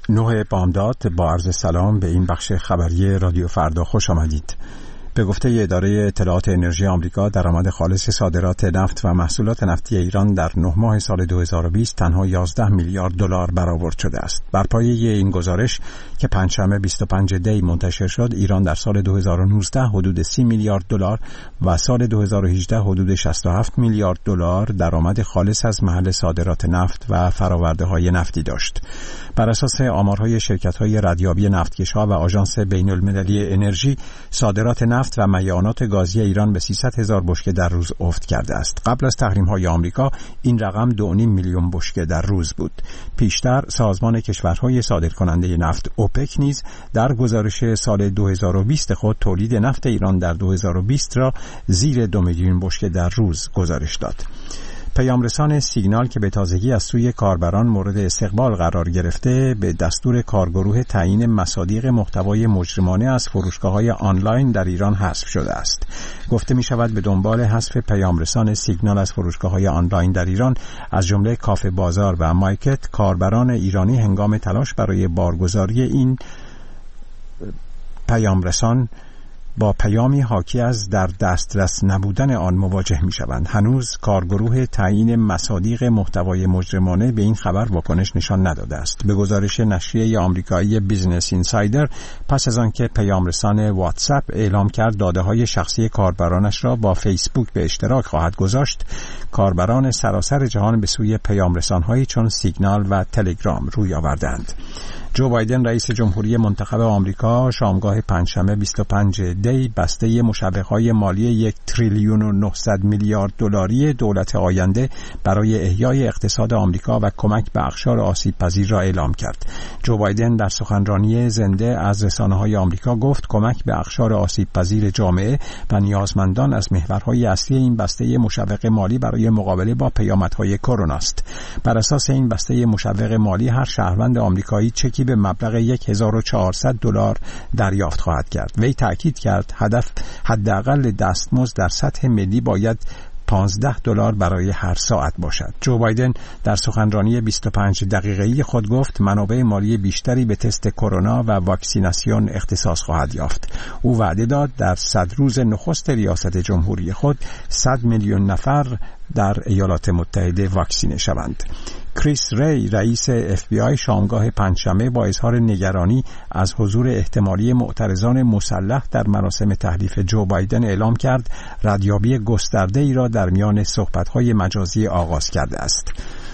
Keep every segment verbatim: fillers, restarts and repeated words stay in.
نه بامداد با عرض سلام به این بخش خبری رادیو فردا خوش آمدید. به گفته اداره اطلاعات انرژی آمریکا، درآمد خالص صادرات نفت و محصولات نفتی ایران در نه ماه سال دو هزار و بیست تنها یازده میلیارد دلار برآورد شده است. بر پایه این گزارش که پنجشنبه بیست و پنجم دی منتشر شد، ایران در سال دو هزار و نوزده حدود سی میلیارد دلار و سال دو هزار و هجده حدود شصت و هفت میلیارد دلار درآمد خالص از محل صادرات نفت و فرآورده‌های نفتی داشت. بر اساس آمارهای شرکت‌های ردیابی نفتکش‌ها و آژانس بین‌المللی انرژی، صادرات نفت و معیانات گازی ایران به سیصد هزار بشکه در روز افت کرده است. قبل از تحریم‌های آمریکا این رقم دو و نیم میلیون بشکه در روز بود. پیشتر سازمان کشورهای صادرکننده نفت اوپک نیز در گزارش سال دو هزار و بیست خود تولید نفت ایران در دو هزار و بیست را زیر دو میلیون بشکه در روز گزارش داد. پیامرسان سیگنال که به تازگی از سوی کاربران مورد استقبال قرار گرفته، به دستور کارگروه تعیین مصادیق محتوای مجرمانه از فروشگاه‌های آنلاین در ایران حذف شده است. گفته می شود به دنبال حذف پیامرسان سیگنال از فروشگاه‌های آنلاین در ایران، از جمله کافه بازار و مایکت، کاربران ایرانی هنگام تلاش برای بارگذاری این پیامرسان با پیامی حاکی از در دسترس نبودن آن مواجه می شوند. هنوز کارگروه تعیین مصادیق محتوای مجرمانه به این خبر واکنش نشان نداده است. به گزارش نشریه آمریکایی بیزنس اینسایدر، پس از آنکه پیامرسان واتساپ اعلام کرد داده‌های شخصی کاربرانش را با فیسبوک به اشتراک خواهد گذاشت، کاربران سراسر جهان به سوی پیامرسان‌هایی چون سیگنال و تلگرام روی آوردند. جو بایدن رئیس جمهوری منتخب آمریکا شامگاه پنجشنبه بیست و پنجم دی بسته مشوق‌های مالی یک تریلیون و نهصد میلیارد دلاری دولت آینده برای احیای اقتصاد آمریکا و کمک به اقشار آسیب‌پذیر را اعلام کرد. جو بایدن در سخنرانی زنده از رسانه‌های آمریکا گفت کمک به اقشار آسیب‌پذیر جامعه و نیازمندان از محورهای اصلی این بسته مشوق مالی برای مقابله با پیامدهای کرونا است. بر اساس این بسته مشوق مالی، هر شهروند آمریکایی چکی به مبلغ هزار و چهارصد دلار دریافت خواهد کرد. وی تأکید کرد هدف حداقل دستمزد در سطح ملی باید پانزده دلار برای هر ساعت باشد. جو بایدن در سخنرانی بیست و پنج دقیقه‌ای خود گفت منابع مالی بیشتری به تست کرونا و واکسیناسیون اختصاص خواهد یافت. او وعده داد در صد روز نخست ریاست جمهوری خود صد میلیون نفر در ایالات متحده واکسینه شوند. کریس ری رئیس اف بی آی شامگاه پنجشنبه با اظهار نگرانی از حضور احتمالی معترضان مسلح در مراسم تحلیف جو بایدن اعلام کرد ردیابی گسترده‌ای را در میان صحبت‌های مجازی آغاز کرده است.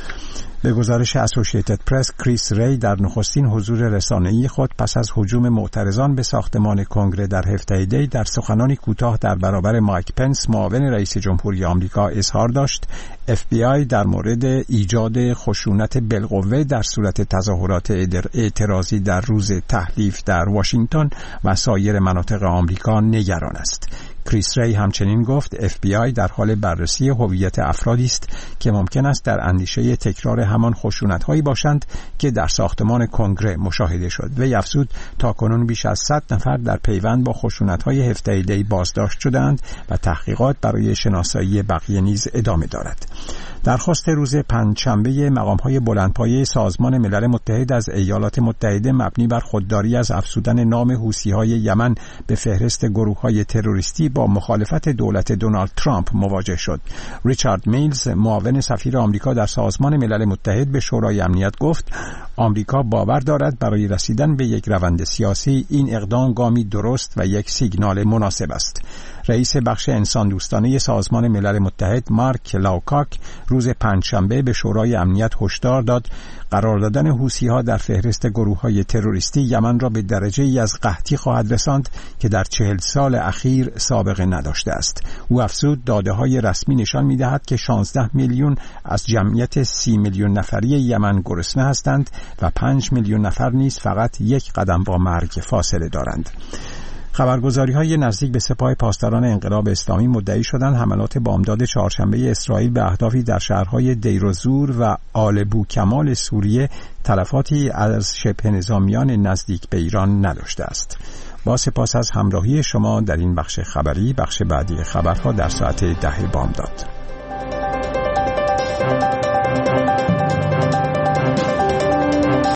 به گزارش اسوسییتد پرس، کریس ری در نخستین حضور رسانه‌ای خود پس از هجوم معترضان به ساختمان کنگره در هفدهم دی در سخنانی کوتاه در برابر مایک پنس معاون رئیس جمهوری آمریکا اظهار داشت اف بی آی در مورد ایجاد خشونت بالقوه در صورت تظاهرات اعتراضی در روز تحلیف در واشنگتن و سایر مناطق آمریکا نگران است. کریس ری همچنین گفت اف بی آی در حال بررسی هویت افرادی است که ممکن است در اندیشه تکرار همان خشونت‌هایی باشند که در ساختمان کنگره مشاهده شد. وی افزود تاکنون بیش از صد نفر در پیوند با خشونت‌های هفدهم دی بازداشت شدند و تحقیقات برای شناسایی بقیه نیز ادامه دارد. درخواست روز پنجشنبه مقام‌های بلندپایه سازمان ملل متحد از ایالات متحده مبنی بر خودداری از افزودن نام حوثی‌های یمن به فهرست گروه‌های تروریستی با مخالفت دولت دونالد ترامپ مواجه شد. ریچارد میلز معاون سفیر آمریکا در سازمان ملل متحد به شورای امنیت گفت آمریکا باور دارد برای رسیدن به یک روند سیاسی این اقدام گامی درست و یک سیگنال مناسب است. رئیس بخش انسان دوستانه سازمان ملل متحد مارک لاوکاک روز پنجشنبه به شورای امنیت هشدار داد قرار دادن حوثی‌ها در فهرست گروه‌های تروریستی یمن را به درجه‌ای از قحطی خواهد رساند که در چهل سال اخیر سابقه نداشته است. او افزود داده‌های رسمی نشان می‌دهد که شانزده میلیون از جمعیت سی میلیون نفری یمن گرسنه هستند و پنج میلیون نفر نیز فقط یک قدم با مرگ فاصله دارند. خبرگزاری‌های نزدیک به سپاه پاسداران انقلاب اسلامی مدعی شدند حملات بامداد چهارشنبه اسرائیل به اهدافی در شهرهای دیر و زور و آل بوکمال سوریه تلفاتی از شبه نظامیان نزدیک به ایران نداشته است. با سپاس از همراهی شما در این بخش خبری، بخش بعدی خبرها در ساعت ده بامداد.